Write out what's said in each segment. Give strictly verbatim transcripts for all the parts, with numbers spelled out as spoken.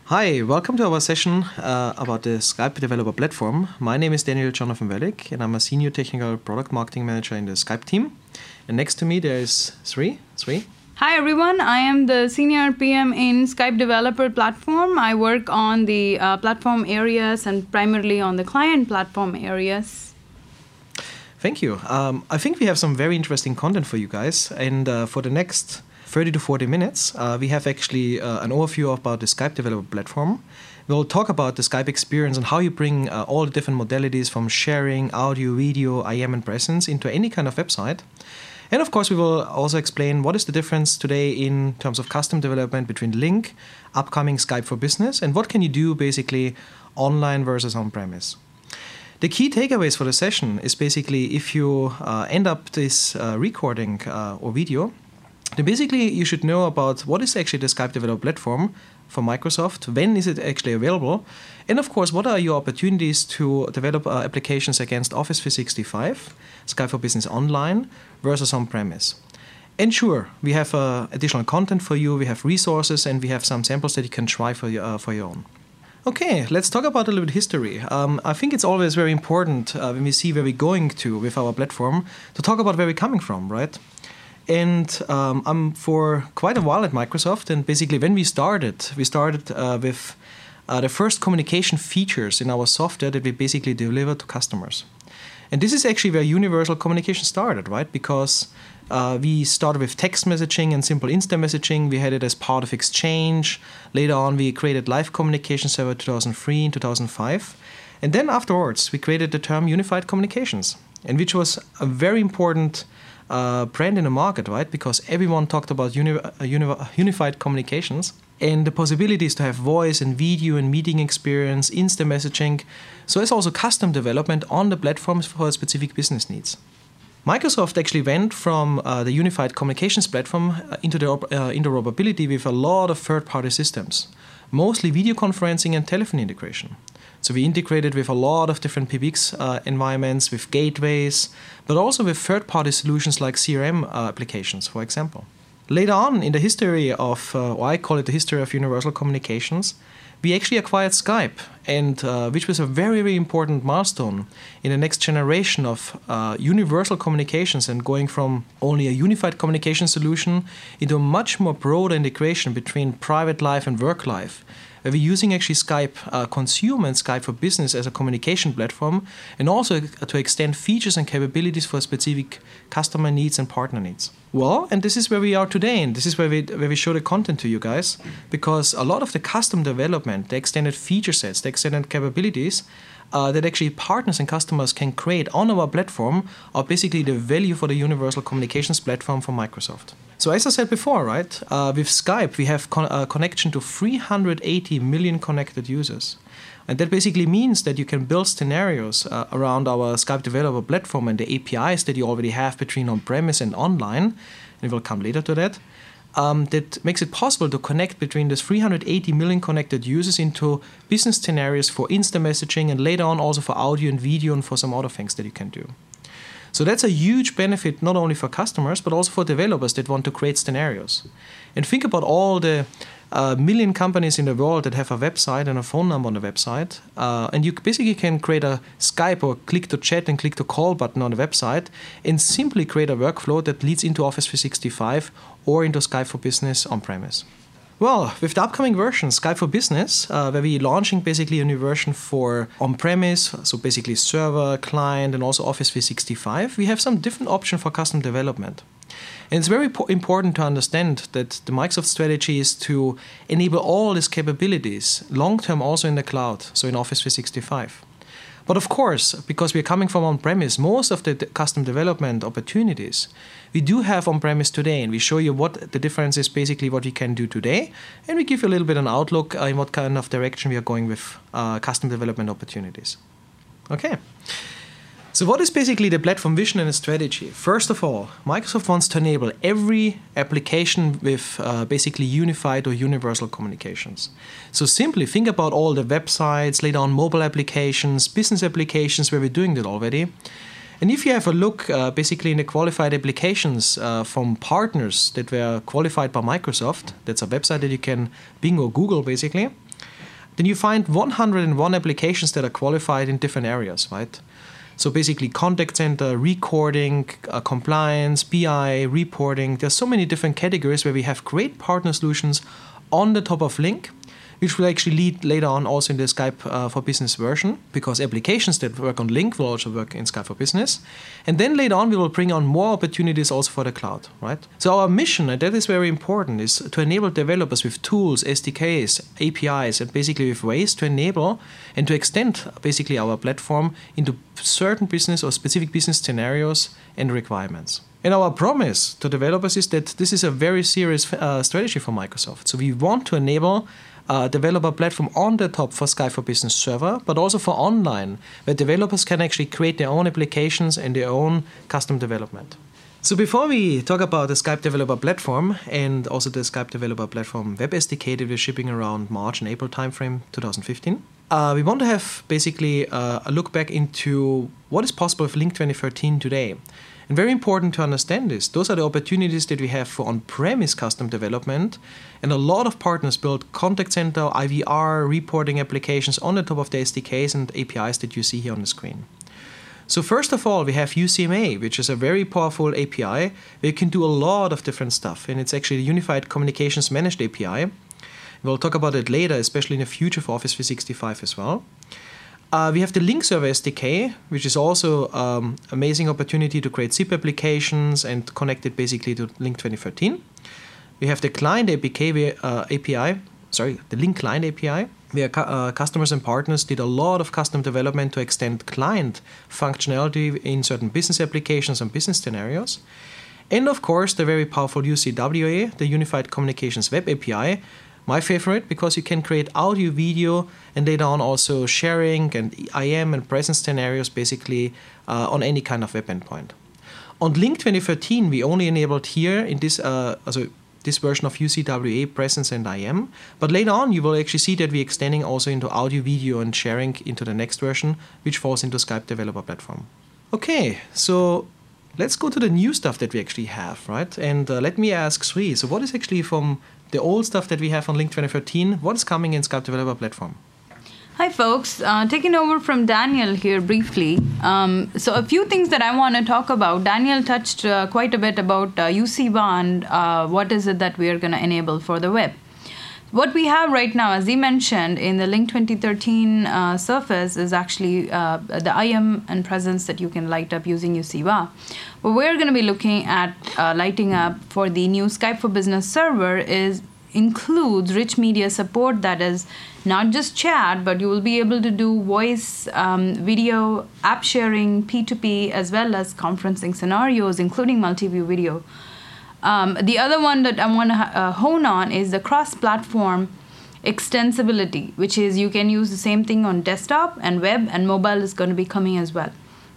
Hi, welcome to our session uh, about the Skype Developer Platform. My name is Daniel Jonathan Wellig, and I'm a Senior Technical Product Marketing Manager in the Skype team. And next to me there is Sri. Sri. Hi everyone, I am the Senior P M in Skype Developer Platform. I work on the uh, platform areas and primarily on the client platform areas. Thank you. Um, I think we have some very interesting content for you guys, and uh, for the next thirty to forty minutes, uh, we have actually uh, an overview about the Skype Developer Platform. We'll talk about the Skype experience and how you bring uh, all the different modalities from sharing, audio, video, I M, and presence into any kind of website. And of course, we will also explain what is the difference today in terms of custom development between Lync, upcoming Skype for Business, and what can you do basically online versus on-premise. The key takeaways for the session is basically if you uh, end up this uh, recording uh, or video, then basically you should know about what is actually the Skype Developer Platform for Microsoft, when is it actually available, and of course what are your opportunities to develop uh, applications against Office three sixty-five, Skype for Business Online versus on-premise. And sure, we have uh, additional content for you, we have resources, and we have some samples that you can try for your, uh, for your own. Okay, let's talk about a little bit history. Um, I think it's always very important uh, when we see where we're going to with our platform to talk about where we're coming from, right? And um, I'm for quite a while at Microsoft, and basically when we started, we started uh, with uh, the first communication features in our software that we basically deliver to customers. And this is actually where universal communication started, right? Because uh, we started with text messaging and simple instant messaging. We had it as part of Exchange. Later on, we created Live Communication Server two thousand three and two thousand five. And then afterwards, we created the term Unified Communications, and which was a very important Uh, brand in the market, right? Because everyone talked about uni- uh, uni- unified communications and the possibilities to have voice and video and meeting experience, instant messaging. So it's also custom development on the platforms for specific business needs. Microsoft actually went from uh, the unified communications platform uh, into the op- uh, interoperability with a lot of third-party systems, mostly video conferencing and telephone integration. So we integrated with a lot of different P B X uh, environments, with gateways, but also with third-party solutions like C R M uh, applications, for example. Later on in the history of, uh, or I call it the history of universal communications, we actually acquired Skype, and uh, which was a very, very important milestone in the next generation of uh, universal communications and going from only a unified communication solution into a much more broader integration between private life and work life. We're using actually Skype uh, Consumer and Skype for Business as a communication platform, and also to extend features and capabilities for specific customer needs and partner needs. Well, and this is where we are today, and this is where we where we show the content to you guys, because a lot of the custom development, the extended feature sets, the extended capabilities uh, that actually partners and customers can create on our platform are basically the value for the universal communications platform for Microsoft. So as I said before, right, uh, with Skype we have con- uh, connection to three hundred eighty million connected users. And that basically means that you can build scenarios uh, around our Skype Developer Platform and the A P Is that you already have between on-premise and online, and we'll come later to that, um, that makes it possible to connect between these three hundred eighty million connected users into business scenarios for instant messaging, and later on also for audio and video and for some other things that you can do. So that's a huge benefit not only for customers, but also for developers that want to create scenarios. And think about all the uh, million companies in the world that have a website and a phone number on the website. Uh, and you basically can create a Skype or click to chat and click to call button on the website and simply create a workflow that leads into Office three sixty-five or into Skype for Business on-premise. Well, with the upcoming version, Skype for Business, uh, where we're launching basically a new version for on-premise, so basically server, client, and also Office three sixty-five, we have some different options for custom development. And it's very po- important to understand that the Microsoft strategy is to enable all these capabilities long-term also in the cloud, so in Office three sixty-five. But of course, because we're coming from on-premise, most of the d- custom development opportunities we do have on-premise today, and we show you what the difference is, basically what we can do today, and we give you a little bit an outlook uh, in what kind of direction we are going with uh, custom development opportunities. Okay. So what is basically the platform vision and strategy? First of all, Microsoft wants to enable every application with uh, basically unified or universal communications. So simply think about all the websites, later on mobile applications, business applications where we're doing that already. And if you have a look uh, basically in the qualified applications uh, from partners that were qualified by Microsoft, that's a website that you can Bing or Google basically, then you find one hundred one applications that are qualified in different areas, right? So basically contact center, recording, uh, compliance, B I, reporting. There's so many different categories where we have great partner solutions on the top of Lync, which will actually lead later on also in the Skype uh, for Business version, because applications that work on Lync will also work in Skype for Business. And then later on, we will bring on more opportunities also for the cloud, right? So our mission, and that is very important, is to enable developers with tools, S D Ks, A P Is, and basically with ways to enable and to extend basically our platform into certain business or specific business scenarios and requirements. And our promise to developers is that this is a very serious uh, strategy for Microsoft. So we want to enable a developer platform on the top for Skype for Business server, but also for online, where developers can actually create their own applications and their own custom development. So before we talk about the Skype Developer Platform and also the Skype Developer Platform Web S D K that we're shipping around March and April timeframe twenty fifteen, uh, we want to have basically uh, a look back into what is possible with Lync twenty thirteen today. And very important to understand this, those are the opportunities that we have for on-premise custom development, and a lot of partners build contact center, I V R, reporting applications on the top of the S D Ks and A P Is that you see here on the screen. So first of all, we have U C M A, which is a very powerful A P I where you can do a lot of different stuff, and it's actually a Unified Communications Managed A P I. We'll talk about it later, especially in the future for Office three sixty-five as well. Uh, we have the Lync Server S D K, which is also an um, amazing opportunity to create zip applications and connect it basically to Lync twenty thirteen. We have the Client A P K, uh, A P I, sorry, the Lync Client A P I, where cu- uh, customers and partners did a lot of custom development to extend client functionality in certain business applications and business scenarios. And of course, the very powerful U C W A, the Unified Communications Web A P I, my favorite, because you can create audio, video, and later on also sharing and I M and presence scenarios basically uh, on any kind of web endpoint. On Lync twenty thirteen, we only enabled here in this uh, also this version of U C W A, presence and I M, but later on you will actually see that we're extending also into audio, video, and sharing into the next version, which falls into Skype Developer Platform. Okay, so let's go to the new stuff that we actually have, right? And uh, let me ask Sri, so what is actually from the old stuff that we have on Lync twenty thirteen, what is coming in Skype Developer Platform? Hi folks, uh, taking over from Daniel here briefly. Um, so a few things that I want to talk about. Daniel touched uh, quite a bit about uh, U C W A and uh, what is it that we are going to enable for the web. What we have right now, as he mentioned, in the Lync twenty thirteen uh, surface is actually uh, the I M and presence that you can light up using U C W A. What we're going to be looking at uh, lighting up for the new Skype for Business server is includes rich media support, that is not just chat, but you will be able to do voice, um, video, app sharing, P two P, as well as conferencing scenarios, including multi-view video. Um, the other one that I want to uh, hone on is the cross-platform extensibility, which is you can use the same thing on desktop and web, and mobile is going to be coming as well.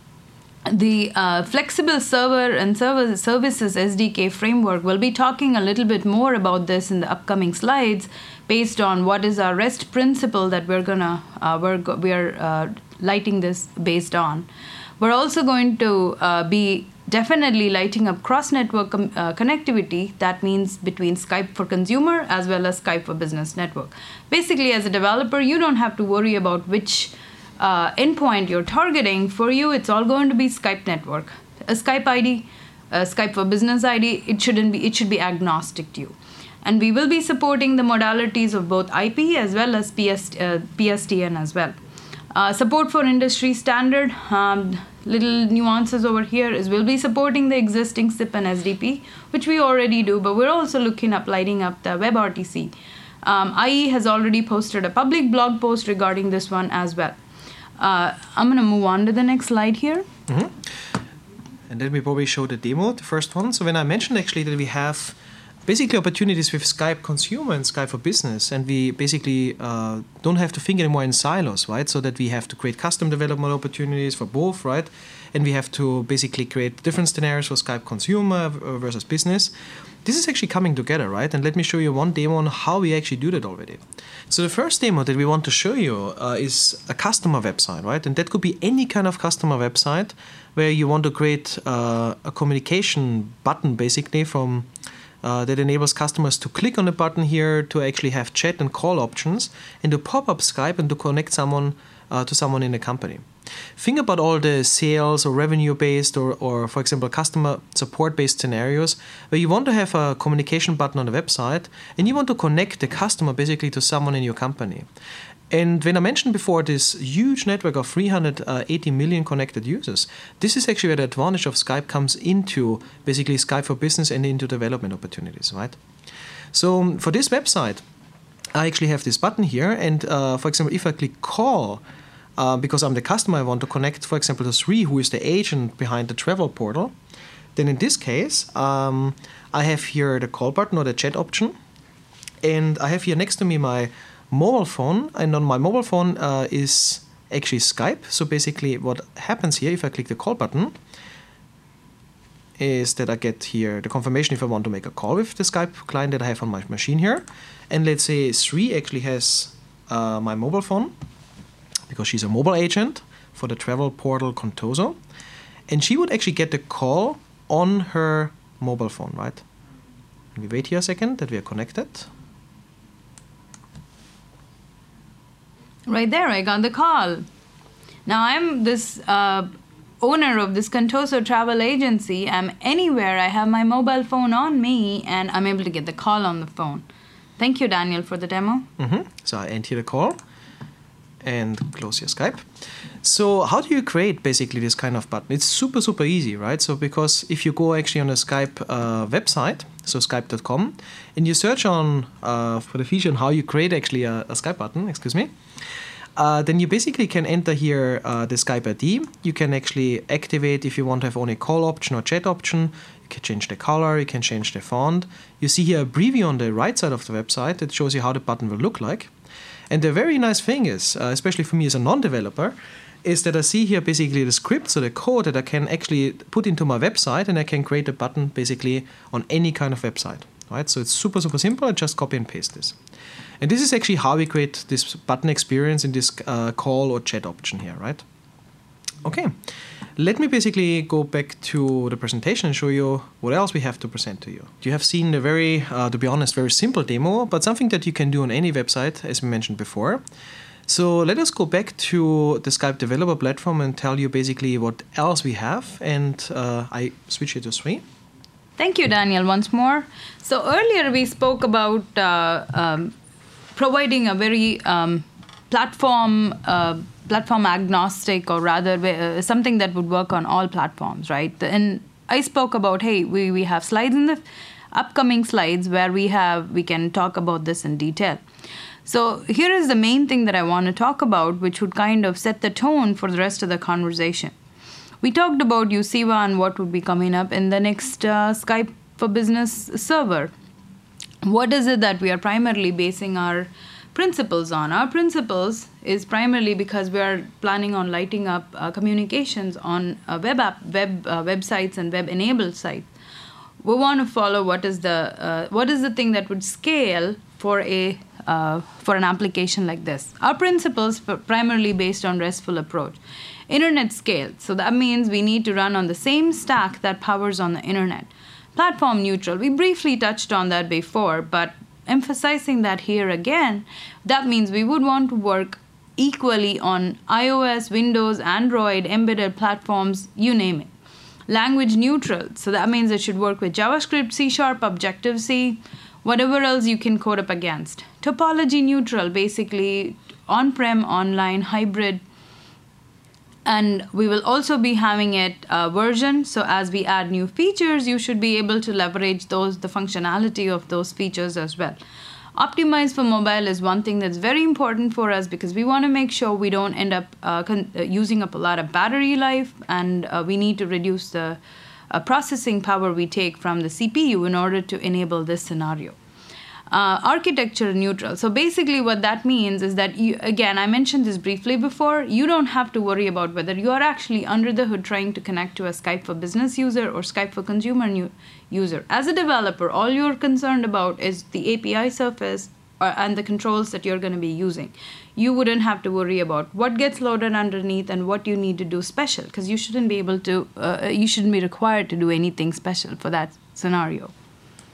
The uh, flexible server and server services S D K framework, will be talking a little bit more about this in the upcoming slides based on what is our REST principle that we're gonna uh, we're go- we are uh, lighting this based on. We're also going to uh, be definitely lighting up cross-network com- uh, connectivity. That means between Skype for Consumer as well as Skype for Business network. Basically, as a developer, you don't have to worry about which Uh, endpoint you're targeting. For you, it's all going to be Skype network, a Skype I D, a Skype for Business I D. It shouldn't be. It should be agnostic to you, and we will be supporting the modalities of both I P as well as P S, uh, P S T N as well. Uh, support for industry standard. Um, little nuances over here is we'll be supporting the existing S I P and S D P, which we already do, but we're also looking up lighting up the WebRTC. Um, I E has already posted a public blog post regarding this one as well. Uh, I'm going to move on to the next slide here. Mm-hmm. And then we probably show the demo, the first one. So when I mentioned actually that we have basically opportunities with Skype Consumer and Skype for Business, and we basically uh, don't have to think anymore in silos, right? So that we have to create custom development opportunities for both, right? And we have to basically create different scenarios for Skype Consumer versus Business. This is actually coming together, right? And let me show you one demo on how we actually do that already. So the first demo that we want to show you uh, is a customer website, right? And that could be any kind of customer website where you want to create uh, a communication button, basically, from uh, that enables customers to click on the button here to actually have chat and call options and to pop up Skype and to connect someone uh, to someone in the company. Think about all the sales or revenue-based or, or, for example, customer support-based scenarios where you want to have a communication button on the website and you want to connect the customer basically to someone in your company. And when I mentioned before this huge network of three hundred eighty million connected users, this is actually where the advantage of Skype comes into basically Skype for Business and into development opportunities, right? So for this website, I actually have this button here. And uh, for example, if I click call, uh, because I'm the customer, I want to connect, for example, to Sri, who is the agent behind the travel portal, then in this case, um, I have here the call button or the chat option. And I have here next to me my mobile phone, and on my mobile phone uh, is actually Skype. So basically what happens here, if I click the call button, is that I get here the confirmation if I want to make a call with the Skype client that I have on my machine here. And let's say Sri actually has uh, my mobile phone, because she's a mobile agent for the travel portal Contoso. And she would actually get the call on her mobile phone, right? We wait here a second that we are connected. Right there, I got the call. Now I'm this uh, owner of this Contoso travel agency. I'm anywhere, I have my mobile phone on me, and I'm able to get the call on the phone. Thank you, Daniel, for the demo. Mm-hmm. So I end here the call and close your Skype. So how do you create basically this kind of button? It's super, super easy, right? So because if you go actually on the Skype uh, website, so skype dot com, and you search on uh, for the feature on how you create actually a, a Skype button, excuse me, Uh, then you basically can enter here uh, the Skype I D. You can actually activate if you want to have only call option or chat option. You can change the color, you can change the font. You see here a preview on the right side of the website that shows you how the button will look like. And the very nice thing is, uh, especially for me as a non-developer, is that I see here basically the script, so the code that I can actually put into my website, and I can create a button basically on any kind of website. Right? So it's super, super simple. I just copy and paste this. And this is actually how we create this button experience in this uh, call or chat option here, right? Okay, let me basically go back to the presentation and show you what else we have to present to you. You have seen a very, uh, to be honest, very simple demo, but something that you can do on any website, as we mentioned before. So let us go back to the Skype developer platform and tell you basically what else we have. And uh, I switch it to Sri. Thank you, Daniel, once more. So earlier we spoke about uh, um, providing a very um, platform uh, platform agnostic, or rather uh, something that would work on all platforms, right? And I spoke about, hey, we, we have slides in the upcoming slides where we have we can talk about this in detail. So here is the main thing that I want to talk about, which would kind of set the tone for the rest of the conversation. We talked about Usiva and what would be coming up in the next uh, Skype for Business server. What is it that we are primarily basing our principles on? Our principles is primarily because we are planning on lighting up uh, communications on uh, web app, web uh, websites and web-enabled sites. We want to follow what is the uh, what is the thing that would scale for a uh, for an application like this. Our principles are primarily based on RESTful approach. Internet scale. So that means we need to run on the same stack that powers on the internet. Platform neutral. We briefly touched on that before, but emphasizing that here again, that means we would want to work equally on iOS, Windows, Android, embedded platforms, you name it. Language neutral. So that means it should work with JavaScript, C Sharp, Objective-C, whatever else you can code up against. Topology neutral, basically on-prem, online, hybrid. And we will also be having it uh, version. So as we add new features, you should be able to leverage those, the functionality of those features as well. Optimize for mobile is one thing that's very important for us, because we want to make sure we don't end up uh, con- uh, using up a lot of battery life, and uh, we need to reduce the uh, processing power we take from the C P U in order to enable this scenario. Uh, architecture neutral. So basically what that means is that, you, again, I mentioned this briefly before, you don't have to worry about whether you are actually under the hood trying to connect to a Skype for Business user or Skype for Consumer new user. As a developer, all you're concerned about is the A P I surface or, and the controls that you're going to be using. You wouldn't have to worry about what gets loaded underneath and what you need to do special, because you shouldn't be able to, uh, you shouldn't be required to do anything special for that scenario.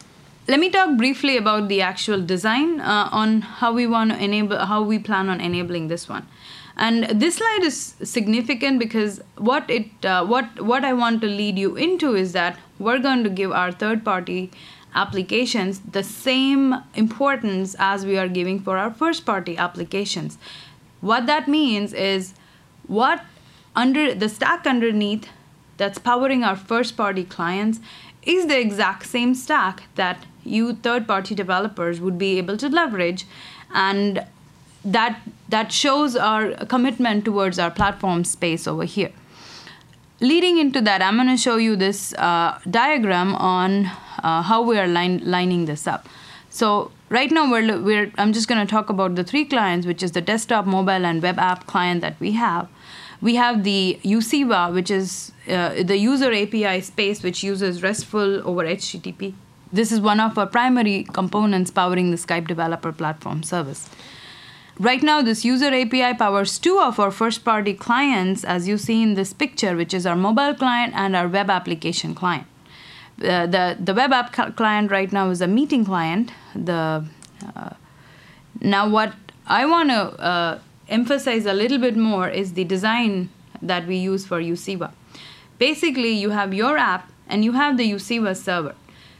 let me talk briefly about the actual design uh, on how we want to enable, how we plan on enabling this one. And this slide is significant because what it, uh, what what I want to lead you into is that we're going to give our third-party applications the same importance as we are giving for our first-party applications. What that means is what under the stack underneath that's powering our first-party clients is the exact same stack that you third-party developers would be able to leverage, and that that shows our commitment towards our platform space over here. Leading into that, I'm going to show you this uh, diagram on uh, how we are line, lining this up. So right now, we're, we're I'm just going to talk about the three clients, which is the desktop, mobile, and web app client that we have. We have the UCIVA, which is uh, the user A P I space, which uses RESTful over H T T P. This is one of our primary components powering the Skype Developer Platform service. Right now, this user A P I powers two of our first-party clients, as you see in this picture, which is our mobile client and our web application client. Uh, the, the web app client right now is a meeting client. The uh, Now, what I want to uh, emphasize a little bit more is the design that we use for UCIVA. Basically, you have your app and you have the UCIVA server.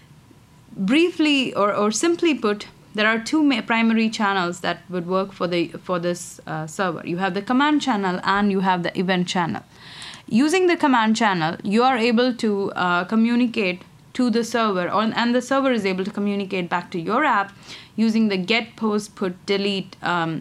Briefly or, or simply put, there are two ma- primary channels that would work for the for this uh, server. You have the command channel and you have the event channel. Using the command channel, you are able to uh, communicate to the server, or, and the server is able to communicate back to your app using the get, post, put, delete um,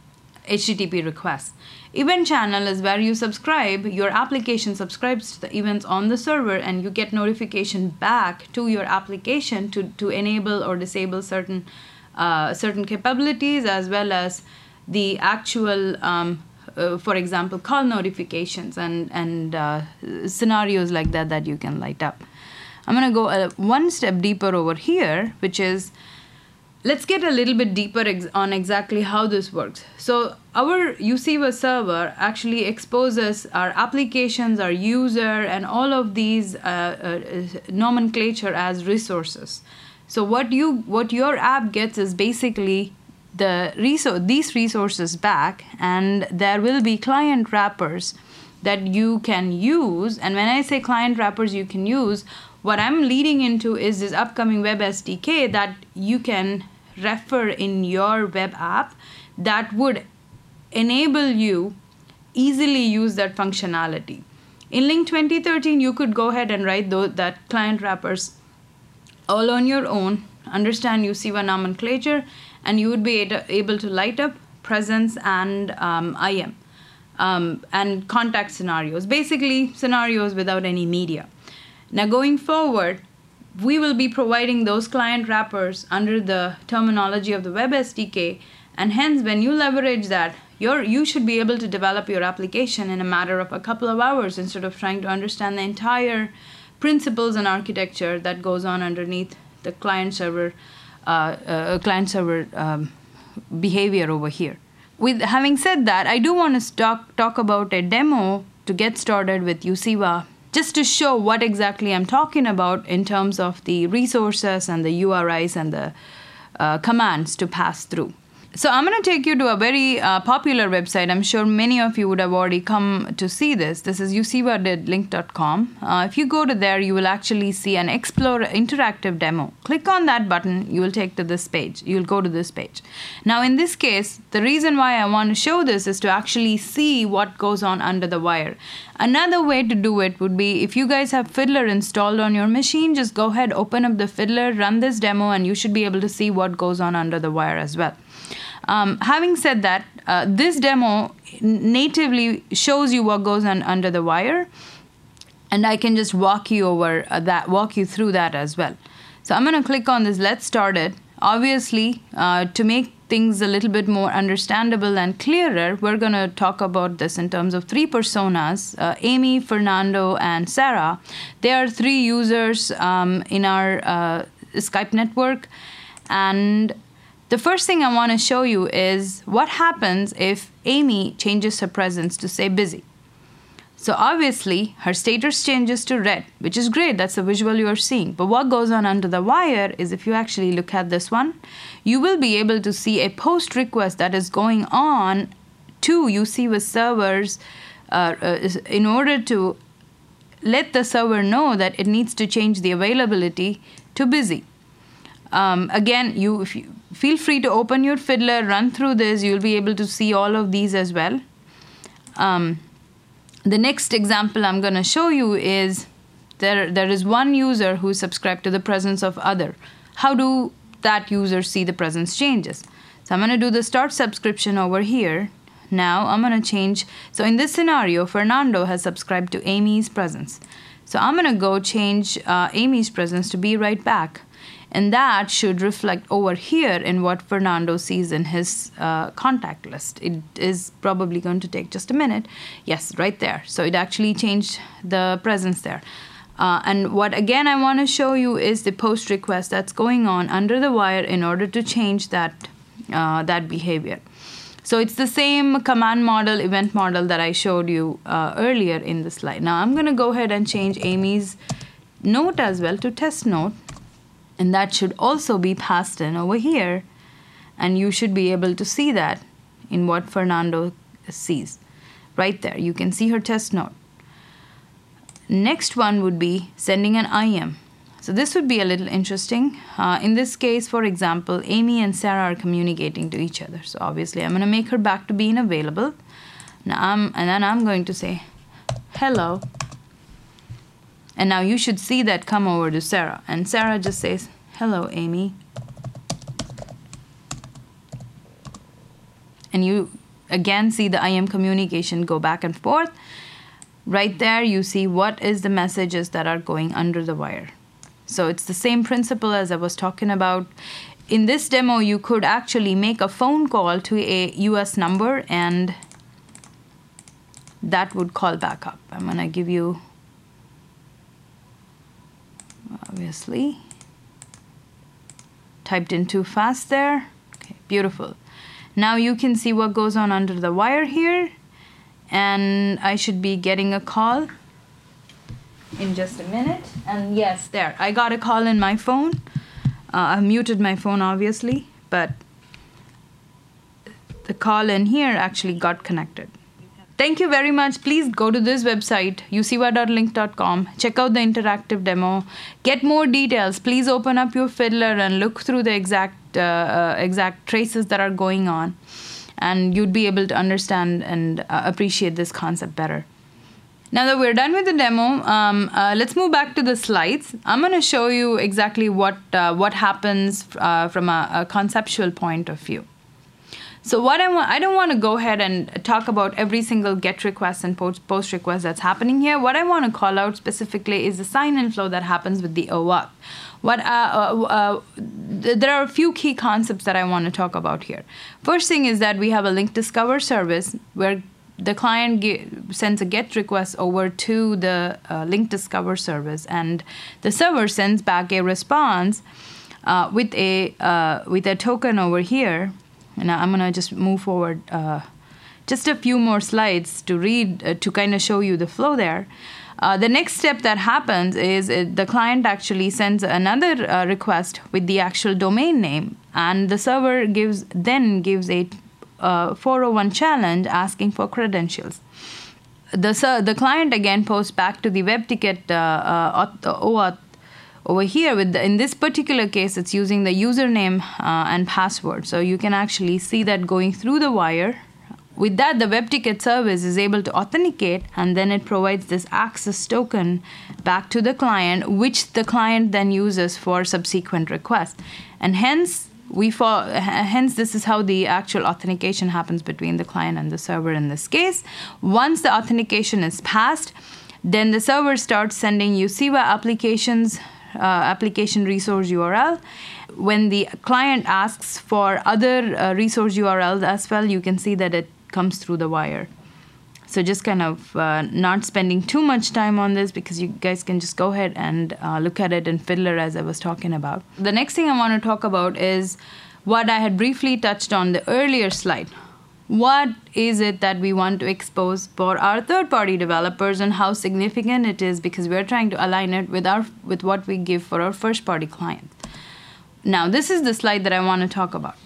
H T T P requests. Event channel is where you subscribe, your application subscribes to the events on the server, and you get notification back to your application to, to enable or disable certain uh, certain capabilities, as well as the actual, um, uh, for example, call notifications and, and uh, scenarios like that that you can light up. I'm going to go uh, one step deeper over here, which is, let's get a little bit deeper ex- on exactly how this works. So our UCIVA server actually exposes our applications, our user, and all of these uh, uh, nomenclature as resources. So what you what your app gets is basically the resource, these resources back, and there will be client wrappers that you can use. And when I say client wrappers you can use, what I'm leading into is this upcoming web S D K that you can refer in your web app that would enable you easily use that functionality. In Link twenty thirteen, you could go ahead and write those, that client wrappers all on your own, understand UCIVA nomenclature, and you would be able to light up presence and um, I M um, and contact scenarios, basically scenarios without any media. Now going forward, we will be providing those client wrappers under the terminology of the web S D K, and hence when you leverage that, you're, you should be able to develop your application in a matter of a couple of hours instead of trying to understand the entire principles and architecture that goes on underneath the client-server uh, uh, client-server um, behavior over here. With having said that, I do want to talk, talk about a demo to get started with UCIVA, just to show what exactly I'm talking about in terms of the resources and the U R Is and the uh, commands to pass through. So I'm going to take you to a very uh, popular website. I'm sure many of you would have already come to see this. This is uciva did link dot com. Uh, if you go to there, you will actually see an Explore interactive demo. Click on that button, you will take to this page. You'll go to this page. Now in this case, the reason why I want to show this is to actually see what goes on under the wire. Another way to do it would be, if you guys have Fiddler installed on your machine, just go ahead, open up the Fiddler, run this demo, and you should be able to see what goes on under the wire as well. Um, having said that, uh, this demo natively shows you what goes on under the wire, and I can just walk you over uh, that, walk you through that as well. So I'm going to click on this Let's Start It. Obviously, uh, to make things a little bit more understandable and clearer, we're going to talk about this in terms of three personas, uh, Amy, Fernando, and Sarah. They are three users um, in our uh, Skype network, and the first thing I want to show you is what happens if Amy changes her presence to say busy. So obviously, her status changes to red, which is great. That's the visual you are seeing. But what goes on under the wire is, if you actually look at this one, you will be able to see a post request that is going on to U C W servers uh, uh, in order to let the server know that it needs to change the availability to busy. Um, again, you, if you feel free to open your Fiddler, run through this. You'll be able to see all of these as well. Um, The next example I'm going to show you is there, there is one user who is subscribed to the presence of other. How do that user see the presence changes? So I'm going to do the start subscription over here. Now I'm going to change. So in this scenario, Fernando has subscribed to Amy's presence. So I'm going to go change uh, Amy's presence to be right back. And that should reflect over here in what Fernando sees in his uh, contact list. It is probably going to take just a minute. Yes, right there. So it actually changed the presence there. Uh, and what, again, I want to show you is the post request that's going on under the wire in order to change that, uh, that behavior. So it's the same command model, event model that I showed you uh, earlier in the slide. Now I'm going to go ahead and change Amy's note as well to test note. And that should also be passed in over here. And you should be able to see that in what Fernando sees. Right there, you can see her test note. Next one would be sending an I M. So this would be a little interesting. Uh, in this case, for example, Amy and Sarah are communicating to each other. So obviously, I'm going to make her back to being available. Now I'm, and then I'm going to say, hello. And now you should see that come over to Sarah. And Sarah just says, hello, Amy. And you again see the I M communication go back and forth. Right there, you see what is the messages that are going under the wire. So it's the same principle as I was talking about. In this demo, you could actually make a phone call to a U S number, and that would call back up. I'm going to give you... Obviously, typed in too fast there. Okay, beautiful. Now you can see what goes on under the wire here, and I should be getting a call in just a minute. And yes, there, I got a call in my phone. Uh, I muted my phone, obviously, but the call in here actually got connected. Thank you very much. Please go to this website, u c w a dot link dot com. Check out the interactive demo. Get more details. Please open up your Fiddler and look through the exact, uh, uh, exact traces that are going on. And you'd be able to understand and uh, appreciate this concept better. Now that we're done with the demo, um, uh, let's move back to the slides. I'm going to show you exactly what, uh, what happens uh, from a, a conceptual point of view. So what I want, I don't want to go ahead and talk about every single GET request and post, post request that's happening here. What I want to call out specifically is the sign-in flow that happens with the OAuth. What, uh, uh, uh, th there are a few key concepts that I want to talk about here. First thing is that we have a link discover service where the client sends a GET request over to the uh, link discover service, and the server sends back a response uh, with a uh, with a token over here. And I'm going to just move forward uh, just a few more slides to read, uh, to kind of show you the flow there. Uh, the next step that happens is it, the client actually sends another uh, request with the actual domain name, and the server gives then gives a uh, four oh one challenge asking for credentials. The, uh, the client again posts back to the web ticket uh, uh, OAuth over here. With the, in this particular case, it's using the username uh, and password. So you can actually see that going through the wire. With that, the web ticket service is able to authenticate, and then it provides this access token back to the client, which the client then uses for subsequent requests. And hence, we fall, hence this is how the actual authentication happens between the client and the server in this case. Once the authentication is passed, then the server starts sending U C W A applications Uh, application resource U R L. When the client asks for other uh, resource U R Ls as well, you can see that it comes through the wire. So just kind of uh, not spending too much time on this, because you guys can just go ahead and uh, look at it in Fiddler as I was talking about. The next thing I want to talk about is what I had briefly touched on the earlier slide. what is it that we want to expose for our third-party developers and how significant it is, because we're trying to align it with our with what we give for our first-party clients. Now, this is the slide that I want to talk about.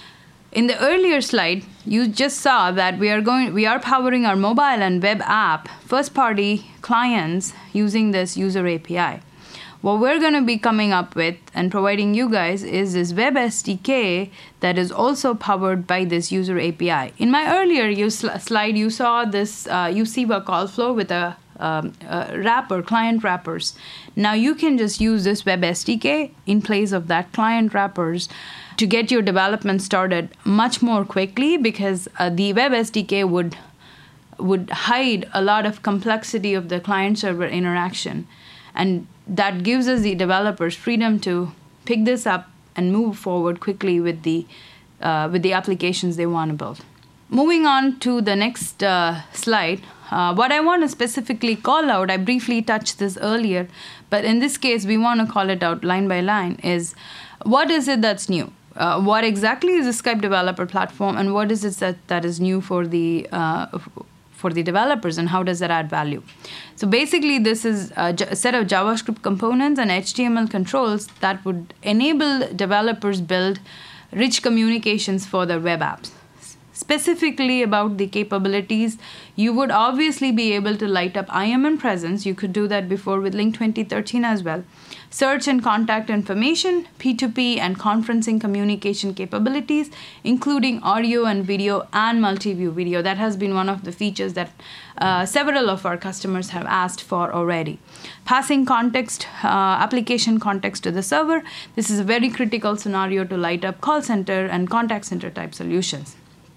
In the earlier slide, you just saw that we are going, we are powering our mobile and web app first-party clients using this user A P I. What we're going to be coming up with and providing you guys is this web S D K that is also powered by this user A P I. In my earlier you sl- slide, you saw this uh, UCIVA call flow with a, um, a wrapper, client wrappers. Now you can just use this web S D K in place of that client wrappers to get your development started much more quickly, because uh, the web S D K would would hide a lot of complexity of the client-server interaction. And that gives us the developers freedom to pick this up and move forward quickly with the uh, with the applications they want to build. Moving on to the next uh, slide, uh, what I want to specifically call out, I briefly touched this earlier, but in this case we want to call it out line by line, is what is it that's new? Uh, what exactly is the Skype developer platform, and what is it that, that is new for the uh, for the developers, and how does that add value? So basically, this is a, a set of JavaScript components and H T M L controls that would enable developers build rich communications for their web apps. Specifically about the capabilities, you would obviously be able to light up I M and presence. You could do that before with Link twenty thirteen as well. Search and contact information, P two P and conferencing communication capabilities, including audio and video and multi-view video. That has been one of the features that uh, several of our customers have asked for already. Passing context, uh, application context to the server. This is a very critical scenario to light up call center and contact center type solutions.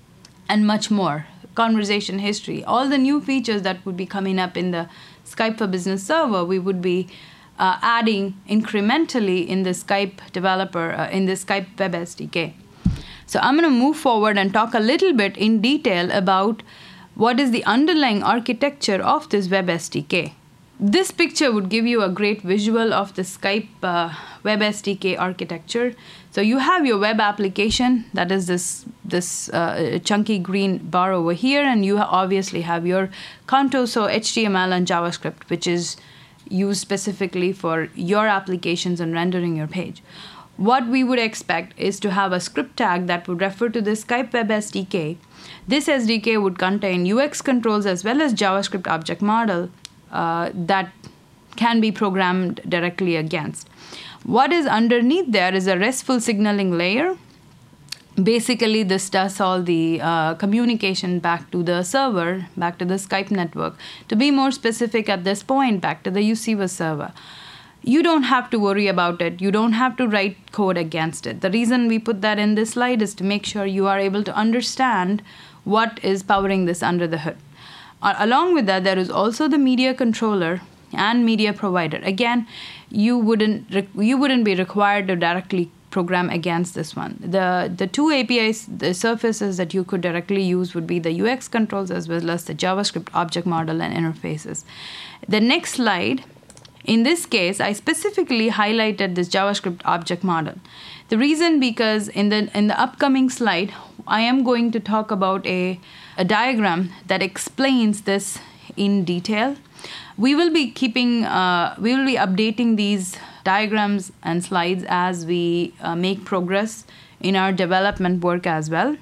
And much more. Conversation history. All the new features that would be coming up in the Skype for Business server, we would be uh, adding incrementally in the Skype developer, uh, in the Skype Web S D K. So I'm going to move forward and talk a little bit in detail about what is the underlying architecture of this Web S D K. This picture would give you a great visual of the Skype uh, Web S D K architecture. So you have your web application, that is this this uh, chunky green bar over here, and you obviously have your Contoso, so H T M L and JavaScript, which is used specifically for your applications and rendering your page. What we would expect is to have a script tag that would refer to the Skype Web S D K. This S D K would contain U X controls as well as JavaScript object model uh, that can be programmed directly against. What is underneath there is a RESTful signaling layer. Basically, this does all the uh, communication back to the server, back to the Skype network. To be more specific at this point, back to the UCIVA server. You don't have to worry about it. You don't have to write code against it. The reason we put that in this slide is to make sure you are able to understand what is powering this under the hood. Uh, along with that, there is also the media controller and media provider. Again, you wouldn't re- you wouldn't be required to directly program against this one. The the two A P Is, the surfaces that you could directly use would be the U X controls as well as the JavaScript object model and interfaces. The next slide, in this case, I specifically highlighted this JavaScript object model. The reason because in the in the upcoming slide, I am going to talk about a, a diagram that explains this in detail. We will be keeping, uh, we will be updating these diagrams and slides as we uh, make progress in our development work as well.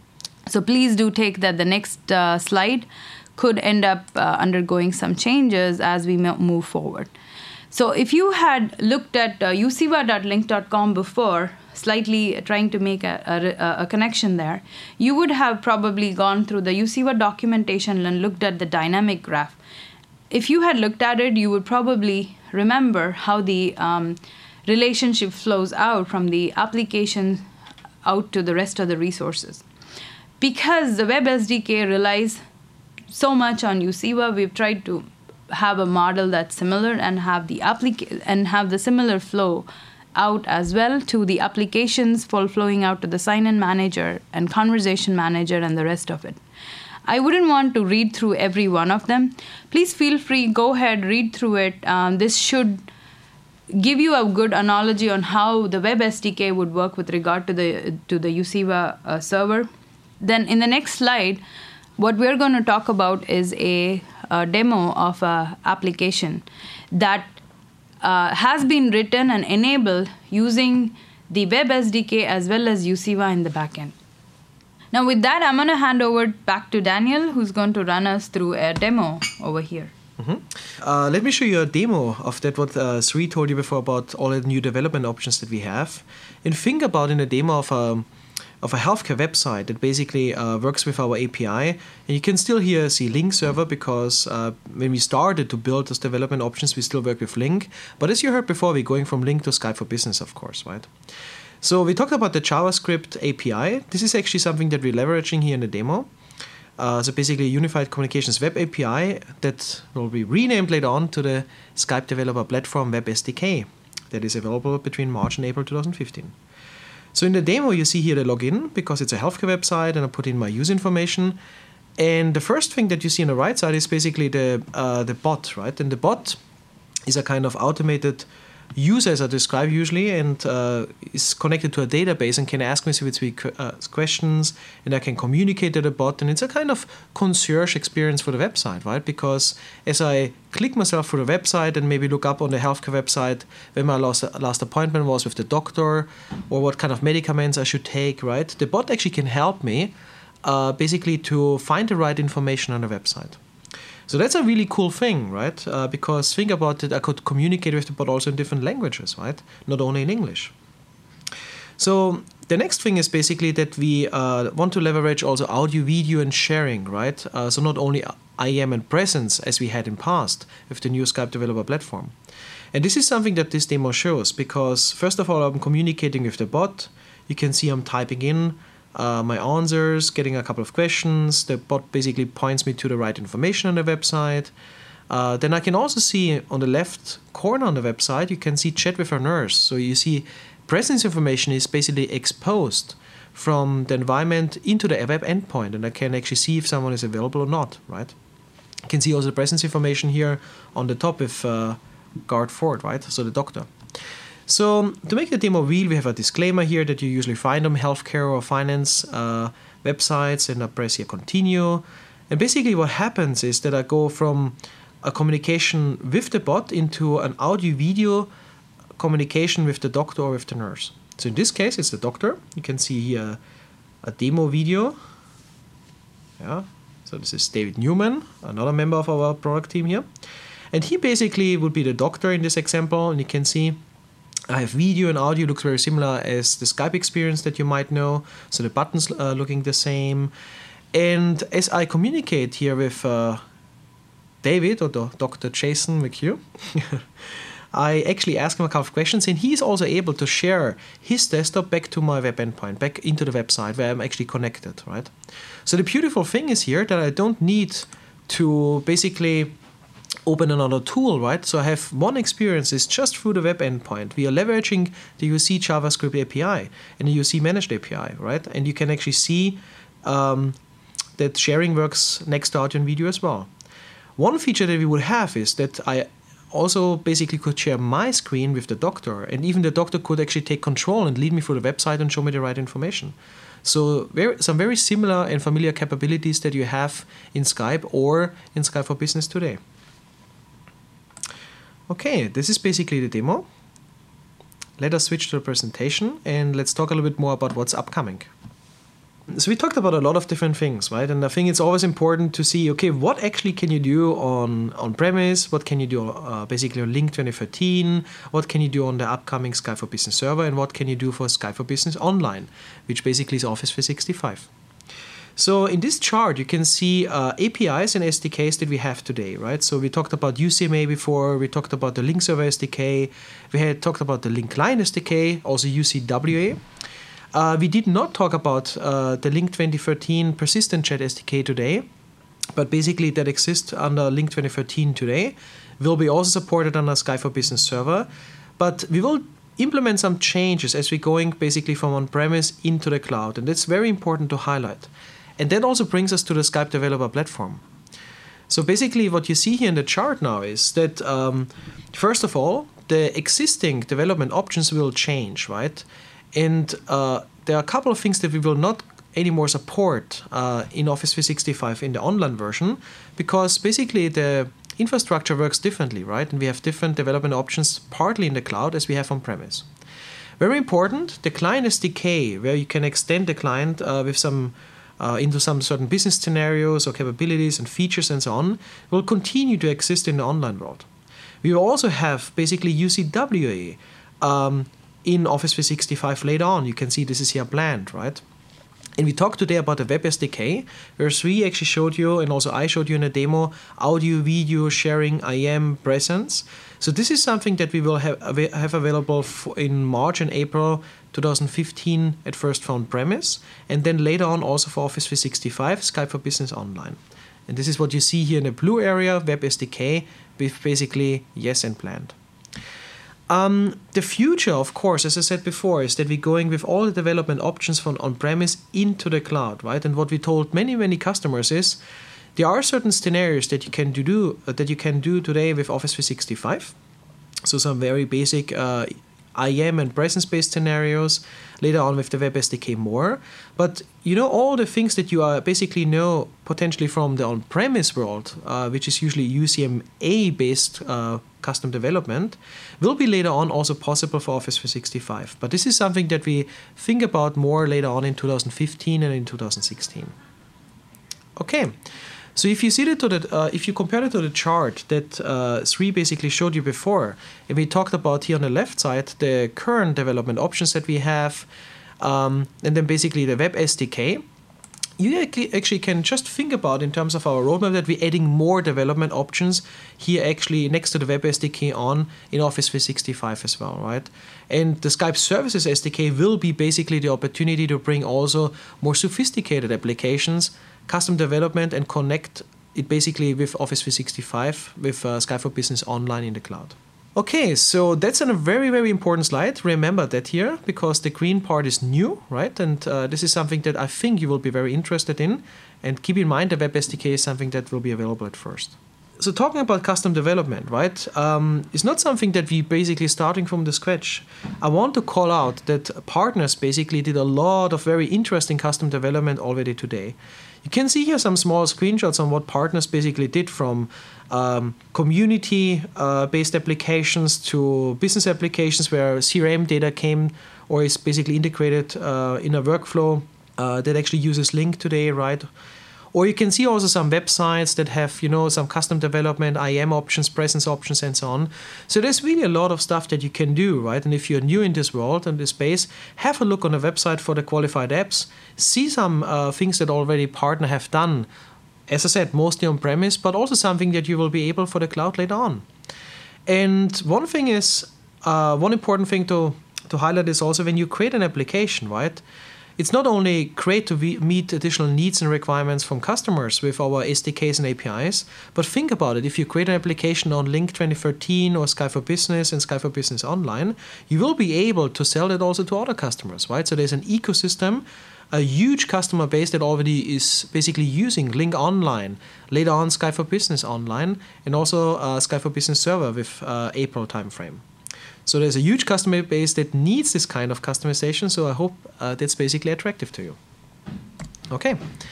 So please do take that the next uh, slide could end up uh, undergoing some changes as we move forward. So if you had looked at uh, uciva dot link dot com before, slightly trying to make a, a, a connection there, you would have probably gone through the UCIVA documentation and looked at the dynamic graph. If you had looked at it, you would probably remember how the um, relationship flows out from the application out to the rest of the resources. Because the Web S D K relies so much on UCIVA, we've tried to have a model that's similar and have the applica- and have the similar flow out as well to the applications for flowing out to the sign-in manager and conversation manager and the rest of it. I wouldn't want to read through every one of them. Please feel free, go ahead, read through it. Um, this should give you a good analogy on how the Web S D K would work with regard to the to the UCIVA uh, server. then in the next slide, what we're going to talk about is a, a demo of an application that uh, has been written and enabled using the Web S D K as well as UCIVA in the backend. Now with that, I'm going to hand over back to Daniel, who's going to run us through a demo over here. Mm-hmm. Uh, let me show you a demo of that, what uh, Sri told you before about all the new development options that we have. And think about in a demo of a, of a healthcare website that basically uh, works with our A P I. And you can still here see Link server because uh, when we started to build those development options, we still work with Link. But as you heard before, we're going from Link to Skype for Business, of course, right? So we talked about the JavaScript A P I. This is actually something that we're leveraging here in the demo. Uh, so basically a Unified Communications Web A P I that will be renamed later on to the Skype Developer Platform Web S D K that is available between March and April two thousand fifteen. So in the demo you see here the login because it's a healthcare website and I put in my user information. And the first thing that you see on the right side is basically the, uh, the bot, right? And the bot is a kind of automated user, as I describe usually, and uh, is connected to a database and can ask me specific uh, questions, and I can communicate to the bot, and it's a kind of concierge experience for the website, right? Because as I click myself through the website and maybe look up on the healthcare website when my last, last appointment was with the doctor, or what kind of medicaments I should take, right? The bot actually can help me uh, basically to find the right information on the website. So that's a really cool thing, right? Uh, because think about it, I could communicate with the bot also in different languages, right? Not only in English. So the next thing is basically that we uh, want to leverage also audio, video, and sharing, right? Uh, so not only I M and presence as we had in past with the new Skype Developer Platform. And this is something that this demo shows because first of all, I'm communicating with the bot. You can see I'm typing in Uh, my answers, getting a couple of questions. The bot basically points me to the right information on the website. Uh, then I can also see on the left corner on the website, you can see chat with a nurse. So you see presence information is basically exposed from the environment into the web endpoint, and I can actually see if someone is available or not, right? You can see also the presence information here on the top with uh, Guard Ford, right? So the doctor. So to make the demo real, we have a disclaimer here that you usually find on healthcare or finance uh, websites, and I press here continue. And basically what happens is that I go from a communication with the bot into an audio-video communication with the doctor or with the nurse. So in this case, it's the doctor. You can see here a demo video. Yeah. So this is David Newman, another member of our product team here. And he basically would be the doctor in this example, and you can see I have video and audio, looks very similar as the Skype experience that you might know. So the buttons are looking the same. And as I communicate here with uh, David or Doctor Jason McHugh, I actually ask him a couple of questions, and he's also able to share his desktop back to my web endpoint, back into the website where I'm actually connected, right? So the beautiful thing is here that I don't need to basically open another tool, right? So I have one experience is just through the web endpoint. We are leveraging the U C JavaScript A P I and the U C Managed A P I, right? And you can actually see um, that sharing works next to audio and video as well. One feature that we would have is that I also basically could share my screen with the doctor, and even the doctor could actually take control and lead me through the website and show me the right information. So very, some very similar and familiar capabilities that you have in Skype or in Skype for Business today. Okay, this is basically the demo. Let us switch to the presentation and let's talk a little bit more about what's upcoming. So we talked about a lot of different things, right? And I think it's always important to see, okay, what actually can you do on on-premise? What can you do uh, basically on Link twenty thirteen? What can you do on the upcoming Skype for Business server? And what can you do for Skype for Business Online, which basically is Office three sixty-five. So in this chart, you can see uh, A P Is and S D Ks that we have today, right? So we talked about U C M A before, we talked about the Link Server S D K, we had talked about the Link Client S D K, also U C W A. Uh, we did not talk about uh, the Link twenty thirteen Persistent Chat S D K today, but basically that exists under Link twenty thirteen today, will be also supported under Skype for Business server, but we will implement some changes as we're going basically from on-premise into the cloud, and that's very important to highlight. And that also brings us to the Skype Developer Platform. So basically what you see here in the chart now is that, um, first of all, the existing development options will change, right? And uh, there are a couple of things that we will not any more support uh, in Office three sixty-five in the online version, because basically the infrastructure works differently, right? And we have different development options, partly in the cloud as we have on-premise. Very important, the client S D K, where you can extend the client uh, with some uh, into some certain business scenarios or capabilities and features and so on, will continue to exist in the online world. We will also have basically U C W A um, in Office three sixty-five later on. You can see this is here planned, right? And we talked today about the Web S D K, where Sri actually showed you, and also I showed you in a demo, audio, video, sharing, I M, presence. So this is something that we will have, have available in March and April twenty fifteen at first for on-premise, and then later on also for Office three sixty-five, Skype for Business Online. And this is what you see here in the blue area, Web S D K, with basically yes and planned. Um, the future, of course, as I said before, is that we're going with all the development options from on-premise into the cloud, right? And what we told many, many customers is there are certain scenarios that you can do uh, that you can do today with Office three sixty-five. So some very basic uh, I M and presence-based scenarios. Later on with the Web S D K more. But you know all the things that you are basically know potentially from the on-premise world, uh, which is usually U C M A-based uh, custom development, will be later on also possible for Office three sixty-five. But this is something that we think about more later on in two thousand fifteen and in two thousand sixteen. Okay. So if you see it to the, uh, if you compare it to the chart that uh, Sri basically showed you before, and we talked about here on the left side the current development options that we have, um, and then basically the Web S D K, you actually can just think about in terms of our roadmap that we're adding more development options here actually next to the Web S D K on in Office three sixty-five as well, right? And the Skype Services S D K will be basically the opportunity to bring also more sophisticated applications, custom development, and connect it basically with Office three sixty-five with uh, Skype for Business Online in the cloud. Okay, so that's a very, very important slide. Remember that here, because the green part is new, right? And uh, this is something that I think you will be very interested in. And keep in mind the Web S D K is something that will be available at first. So talking about custom development, right? Um, it's not something that we basically starting from the scratch. I want to call out that partners basically did a lot of very interesting custom development already today. You can see here some small screenshots on what partners basically did, from um, community-based uh, applications to business applications where C R M data came or is basically integrated uh, in a workflow uh, that actually uses Lync today, right? Or you can see also some websites that have, you know, some custom development, I M options, presence options, and so on. So there's really a lot of stuff that you can do, right? And if you're new in this world and this space, have a look on the website for the qualified apps. See some uh, things that already partner have done. As I said, mostly on-premise, but also something that you will be able for the cloud later on. And one thing is, uh, one important thing to, to highlight is also when you create an application, right? It's not only great to meet additional needs and requirements from customers with our S D Ks and A P Is, but think about it. If you create an application on Lync twenty thirteen or Skype for Business and Skype for Business Online, you will be able to sell it also to other customers, right? So there's an ecosystem, a huge customer base that already is basically using Lync Online, later on Skype for Business Online, and also uh, Skype for Business Server with uh, April timeframe. So there's a huge customer base that needs this kind of customization, so I hope uh, that's basically attractive to you. Okay,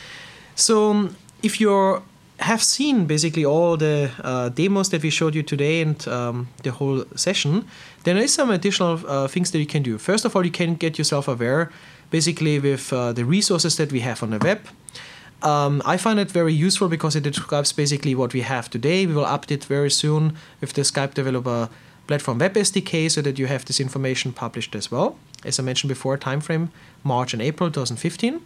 so um, if you have seen basically all the uh, demos that we showed you today and um, the whole session, then there is some additional uh, things that you can do. First of all, you can get yourself aware basically with uh, the resources that we have on the web. Um, I find it very useful because it describes basically what we have today. We will update very soon with the Skype Developer Platform Web S D K so that you have this information published as well. As I mentioned before, timeframe March and April twenty fifteen.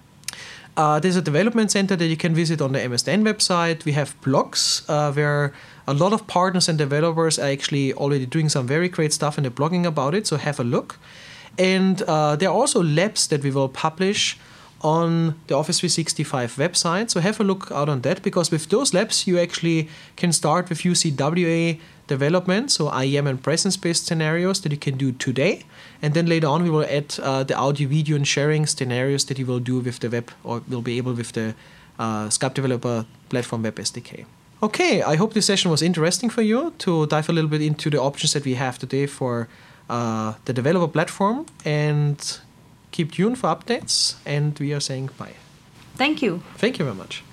Uh, there's a development center that you can visit on the M S D N website. We have blogs uh, where a lot of partners and developers are actually already doing some very great stuff and they're blogging about it, so have a look. And uh, there are also labs that we will publish on the Office three sixty-five website, so have a look out on that, because with those labs you actually can start with U C W A development, so I M and presence-based scenarios that you can do today, and then later on we will add uh, the audio, video, and sharing scenarios that you will do with the web, or will be able with the uh, Skype Developer Platform Web S D K. Okay, I hope this session was interesting for you to dive a little bit into the options that we have today for uh, the developer platform, and keep tuned for updates, and we are saying bye. Thank you. Thank you very much.